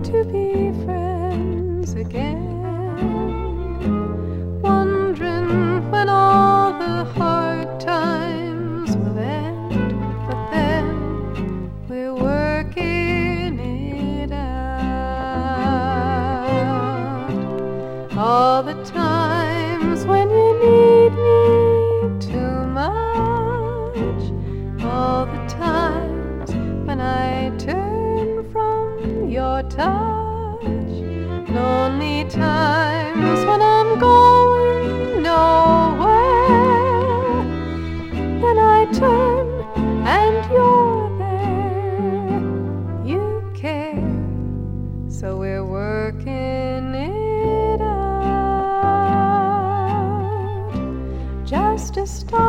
to be friends again. Wondering when all the hard times will end, but then we're working it out. All the times when you need me too much, all the times when I turn from your touch, lonely times when I'm going nowhere, then I turn and you're there. You care, so we're working it out. Just a start.